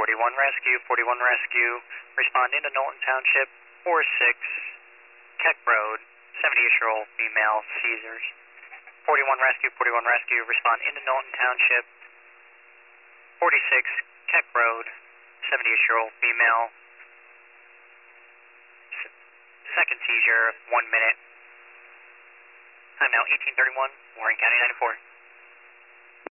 41 Rescue, respond into Knowlton Township, 46 Keck Road, 78-year-old female, seizures. 41 Rescue, respond into Knowlton Township, 46 Keck Road, 78-year-old female, second seizure, 1 minute. Time now 18:31, Warren County 94.